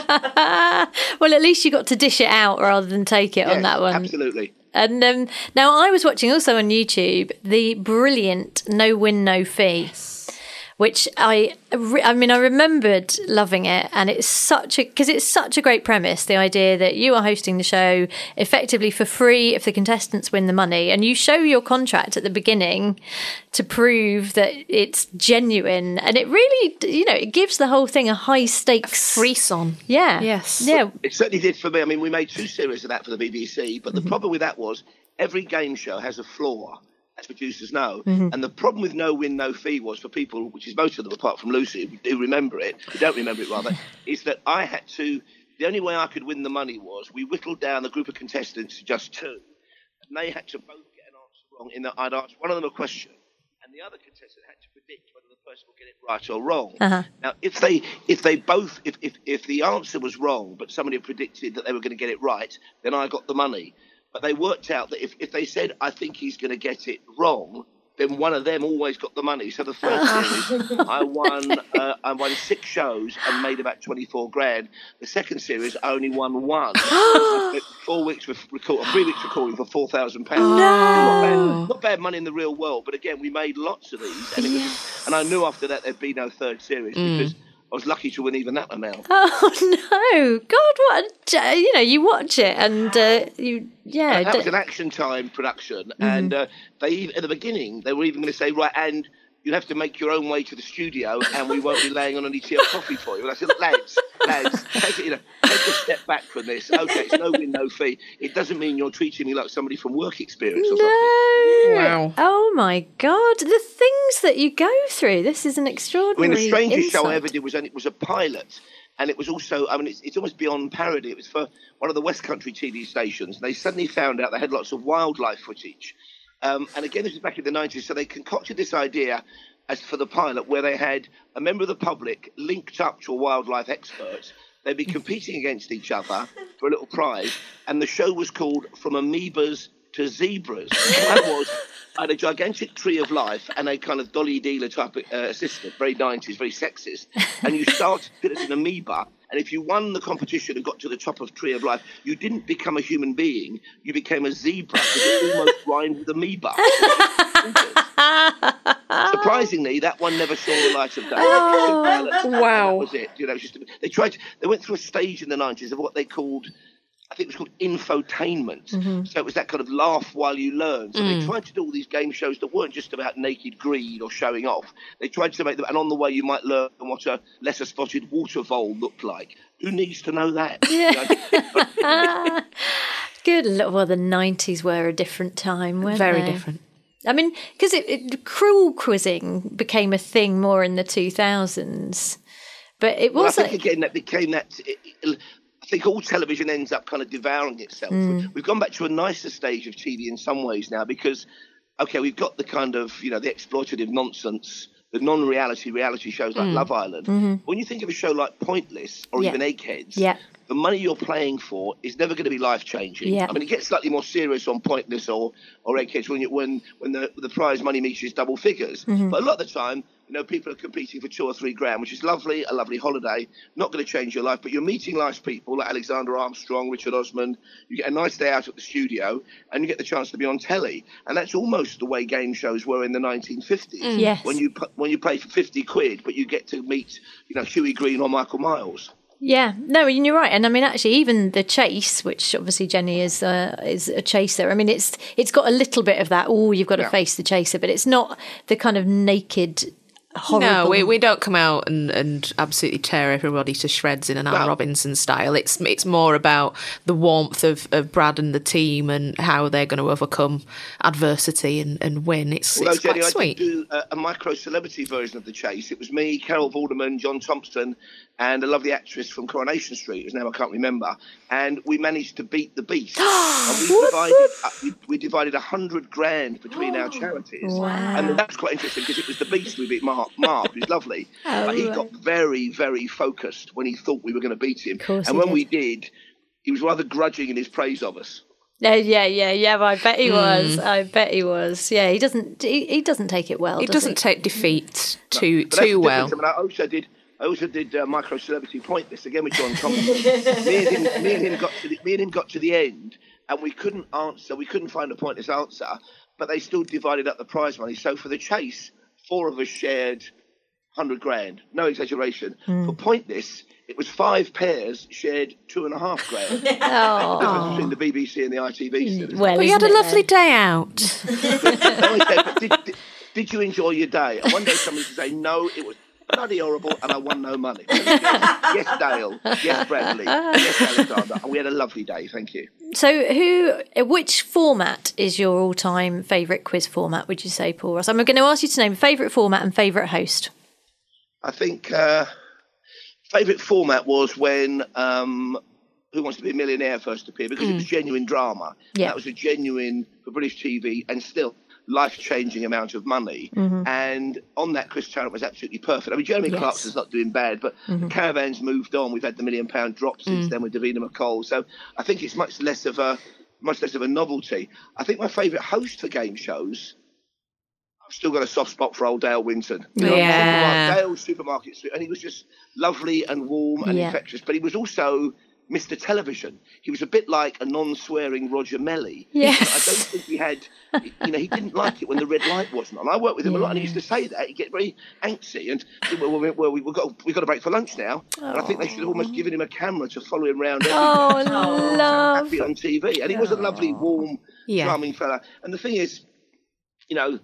Well, at least you got to dish it out rather than take it Yes, on that one. absolutely. And um, now I was watching also on YouTube the brilliant No Win No Fee, which I, re- I mean, I remembered loving it, and it's such a because it's such a great premise. The idea that you are hosting the show effectively for free if the contestants win the money, and you show your contract at the beginning to prove that it's genuine, and it really, you know, it gives the whole thing a high stakes frisson. Yeah, Yes. yeah. It certainly did for me. I mean, we made two series of that for the B B C, but the problem with that was every game show has a flaw, as producers know. Mm-hmm. And the problem with No Win No Fee was for people, which is most of them apart from Lucy, who do remember it, who don't remember it rather, is that I had to, the only way I could win the money was we whittled down the group of contestants to just two. And they had to both get an answer wrong in that I'd ask one of them a question, and the other contestant had to predict whether the person would get it right or wrong. Uh-huh. Now, if they if they both if, if if the answer was wrong, but somebody had predicted that they were going to get it right, then I got the money. But they worked out that if, if they said I think he's going to get it wrong, then one of them always got the money. So the first series, I won uh, I won six shows and made about twenty-four grand. The second series, I only won one. Four weeks with record, three weeks recording for four thousand pounds. Not bad, not bad money in the real world, but again, we made lots of these, and, it was, and I knew after that there'd be no third series because I was lucky to win even that amount. Oh no, God! What a, you know? You watch it and uh, you, yeah. that d- was an Action Time production, and uh, they at the beginning they were even going to say, right, and you'll have to make your own way to the studio and we won't be laying on any tea or coffee for you. And I said, lads, lads, take, it, you know, take a step back from this. Okay, it's no win, no fee. It doesn't mean you're treating me like somebody from work experience or no. something. Wow. Oh, my God. The things that you go through. This is an I extraordinary mean, the strangest insight. show I ever did was, it was a pilot. And it was also, I mean, it's, it's almost beyond parody. It was for one of the West Country T V stations. They suddenly found out they had lots of wildlife footage. Um, and again, this was back in the nineties. So they concocted this idea as for the pilot where they had a member of the public linked up to a wildlife expert. They'd be competing against each other for a little prize. And the show was called From Amoebas to Zebras. That was... I had a gigantic tree of life and a kind of Dolly Dealer type uh, assistant, very nineties, very sexist. And you started as an amoeba, and if you won the competition and got to the top of Tree of Life, you didn't become a human being, you became a zebra, because it almost rhymed with amoeba. Surprisingly, that one never saw the light of day. Oh, wow. That was it. You know, it was just, they tried to, they went through a stage in the nineties of what they called, I think it was called infotainment. Mm-hmm. So it was that kind of laugh while you learn. So mm. they tried to do all these game shows that weren't just about naked greed or showing off. They tried to make them, and on the way you might learn what a lesser spotted water vole looked like. Who needs to know that? Yeah. Good. Well, the nineties were a different time, weren't Very they? different. I mean, because it, it, cruel quizzing became a thing more in the two thousands. But it was... Well, I think, again, that became that... It, it, I think all television ends up kind of devouring itself. Mm. We've gone back to a nicer stage of T V in some ways now because, okay, we've got the kind of, you know, the exploitative nonsense, the non-reality reality shows like mm. Love Island. Mm-hmm. When you think of a show like Pointless or yeah. even Eggheads, yeah. the money you're playing for is never going to be life-changing. Yeah. I mean, it gets slightly more serious on Pointless or, or Eggheads when you, when when the, the prize money reaches double figures. Mm-hmm. But a lot of the time, you know, people are competing for two or three grand, which is lovely, a lovely holiday, not going to change your life, but you're meeting nice people like Alexander Armstrong, Richard Osman. You get a nice day out at the studio and you get the chance to be on telly. And that's almost the way game shows were in the nineteen fifties. Mm. Yes. When you when you pay for fifty quid, but you get to meet, you know, Huey Green or Michael Miles. Yeah, no, and you're right. And I mean, actually, even the chase, which obviously Jenny is uh, is a chaser. I mean, it's it's got a little bit of that. Oh, you've got to yeah. face the chaser, but it's not the kind of naked. Horrible. No, we we don't come out and, and absolutely tear everybody to shreds in an Al well, Robinson style. It's it's more about the warmth of, of Brad and the team and how they're going to overcome adversity and, and win. It's, Although, it's quite Jenny, sweet. I did do a, a micro-celebrity version of The Chase. It was me, Carol Vorderman, John Thompson, and a lovely actress from Coronation Street, whose name I can't remember. And we managed to beat the beast. and we divided uh, we, we divided a hundred grand between our charities. Wow. And that's quite interesting because it was the beast we beat Mark. Mark, who's lovely. Oh, but he got very, very focused when he thought we were going to beat him. And when did. we did, he was rather grudging in his praise of us. Yeah, yeah, yeah, yeah. I bet he was. Mm. I bet he was. Yeah, he doesn't. He, he doesn't take it well. He does doesn't he? take defeat too no, too well. I, mean, I also did. I also did uh, micro celebrity Pointless again with John Thompson. me, and him, me and him got to the, me and him got to the end, and we couldn't answer. We couldn't find a pointless answer, but they still divided up the prize money. So for the chase, four of us shared hundred grand. No exaggeration. Mm. For Pointless, it was five pairs shared two and a half grand. Oh. The difference between the B B C and the I T V. Well, but you had a lovely then? day out. but did, did, did you enjoy your day? And one day somebody would say, no, it was bloody horrible and I won no money. Yes, Dale. Yes, Bradley. Yes, Alexander. And we had a lovely day. Thank you. So who, which format is your all-time favourite quiz format, would you say, Paul Ross? I'm going to ask you to name favourite format and favourite host. I think uh, favourite format was when um, Who Wants to Be a Millionaire first appeared because mm. it was genuine drama. Yeah. That was a genuine, for British T V, and still life-changing amount of money. Mm-hmm. And on that, Chris Tarrant was absolutely perfect. I mean, Jeremy yes. Clarkson's not doing bad, but mm-hmm. the Caravan's moved on. We've had the million pound drop since mm. then with Davina McCall. So I think it's much less of a much less of a novelty. I think my favourite host for game shows, I've still got a soft spot for old Dale Winton. Yeah. Dale's Supermarket Sweep, and he was just lovely and warm and yeah. infectious, but he was also Mister Television. He was a bit like a non-swearing Roger Melly. Yes. I don't think he had, you know, he didn't like it when the red light wasn't on. I worked with him yeah. a lot, and he used to say that. He'd get very angsty, and well, well, well we've got we've got to break for lunch now. Oh. And I think they should have almost given him a camera to follow him around. Oh, love. Happy on T V, and he was a lovely, warm, yeah. charming fella. And the thing is, you know,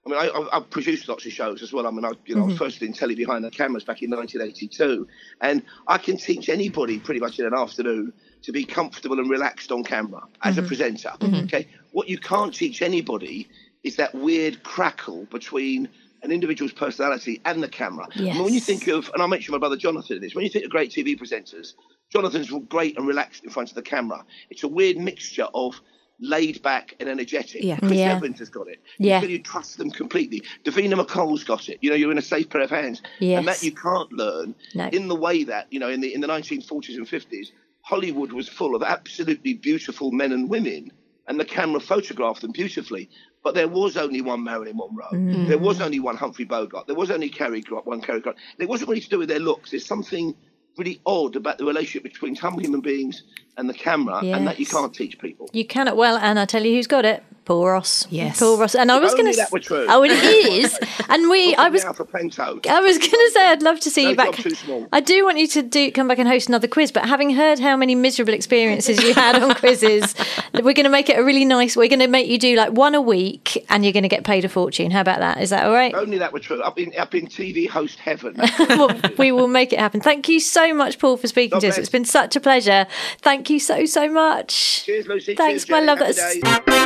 I mean, I, I've, I've produced lots of shows as well. I mean, I, you know, Mm-hmm. I was first in telly behind the cameras back in nineteen eighty-two, and I can teach anybody pretty much in an afternoon to be comfortable and relaxed on camera as Mm-hmm. a presenter. Okay, what you can't teach anybody is that weird crackle between an individual's personality and the camera. I mean, when you think of, and I'll mention my brother Jonathan in this, when you think of great T V presenters, Jonathan's great and relaxed in front of the camera. It's a weird mixture of laid back and energetic. Yeah. Chris Yeah. Evans has got it. Yeah. You feel you trust them completely. Davina McCall's got it. You know, you're in a safe pair of hands. Yes. And that you can't learn No. in the way that, you know, in the in the nineteen forties and fifties, Hollywood was full of absolutely beautiful men and women, and the camera photographed them beautifully. But there was only one Marilyn Monroe. Mm. There was only one Humphrey Bogart. There was only Cary Grant, one Cary Grant. And it wasn't really to do with their looks. There's something really odd about the relationship between some human beings and the camera, and that you Yes. can't teach people. You cannot. Well, and I tell you who's got it. Paul Ross. Yes. Paul Ross. And I was Only going to. that were true. Oh, it is. And we. I was. Alpha Pento. I was going to say I'd love to see No you back. job too small. I do want you to do come back and host another quiz. But having heard how many miserable experiences you had on quizzes, we're going to make it a really nice. We're going to make you do like one a week, and you're going to get paid a fortune. How about that? Is that all right? Only that were true. Up in up in T V host heaven. Well, we will make it happen. Thank you so much, Paul, for speaking God to us. bless. It's been such a pleasure. Thank you so so much. Cheers, Lucy. Thanks, Cheers, my Jenny. love. Happy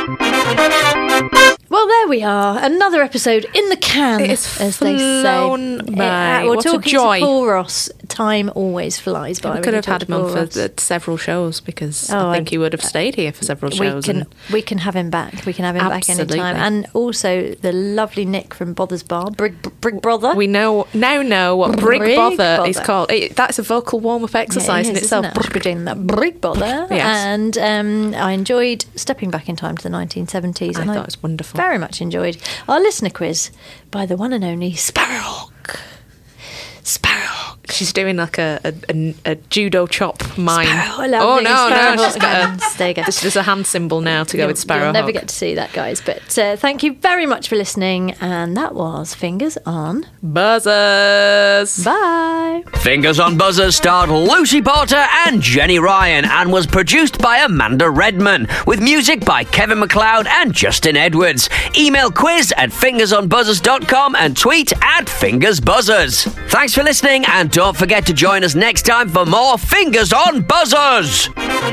That's- days. Well, there we are. Another episode in the can, It has as they say. flown by. Uh, we're What a talking joy. to Paul Ross. Time always flies by. We when could you have talk had to him on Paul for Ross. the, several shows because Oh, I think I'd- he would have stayed here for several We shows. can and we can have him back. We can have him Absolutely. back anytime. And also the lovely Nick from Bother's Bar, Brig, Brig Brother. we know now know what Brig, Brig Bother, is Bother. called. It, that's a vocal warm up exercise Yeah, in it is, itself. isn't it? We're doing that Brig Bother. Yes. And um, I enjoyed stepping back in time to the nineteen seventies. I and thought it was wonderful. Very much enjoyed our listener quiz by the one and only Sparrowhawk. Sparrowhawk. She's doing like a, a, a, a judo chop mime. Sparrow, I love oh doing no, no, Sparrowhawk she's got hands. There you a, go. this is a hand symbol now to go You'll- with Sparrow. You'll never get to see that, guys. But uh, thank you very much for listening. And that was Fingers on Buzzers. Bye. Fingers on Buzzers starred Lucy Porter and Jenny Ryan and was produced by Amanda Redman with music by Kevin MacLeod and Justin Edwards. Email quiz at fingers on buzzers dot com and tweet at fingersbuzzers. Thanks for listening and don't forget to join us next time for more Fingers on Buzzers.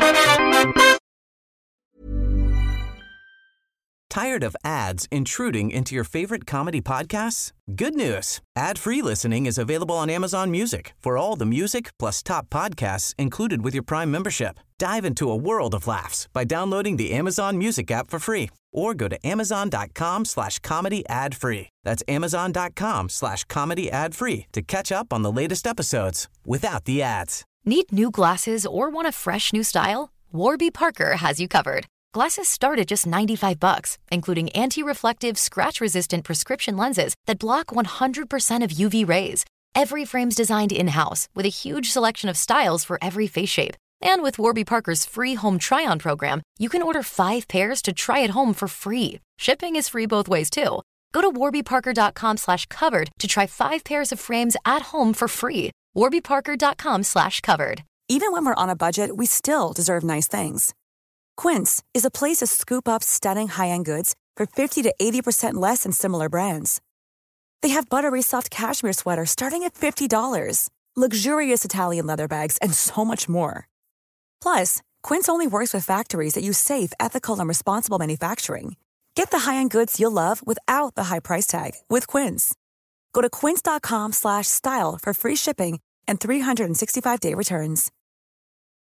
Tired of ads intruding into your favorite comedy podcasts? Good news. Ad-free listening is available on Amazon Music for all the music plus top podcasts included with your Prime membership. Dive into a world of laughs by downloading the Amazon Music app for free or go to amazon.com slash comedy ad free. That's amazon.com slash comedy ad free to catch up on the latest episodes without the ads. Need new glasses or want a fresh new style? Warby Parker has you covered. Glasses start at just ninety-five bucks, including anti-reflective, scratch-resistant prescription lenses that block one hundred percent of U V rays. Every frame's designed in-house with a huge selection of styles for every face shape. And with Warby Parker's free home try-on program, you can order five pairs to try at home for free. Shipping is free both ways, too. Go to warbyparker.com slash covered to try five pairs of frames at home for free. warbyparker.com slash covered. Even when we're on a budget, we still deserve nice things. Quince is a place to scoop up stunning high-end goods for fifty to eighty percent less than similar brands. They have buttery soft cashmere sweaters starting at fifty dollars, luxurious Italian leather bags, and so much more. Plus, Quince only works with factories that use safe, ethical, and responsible manufacturing. Get the high-end goods you'll love without the high price tag with Quince. Go to quince.com slash style for free shipping and three sixty-five day returns.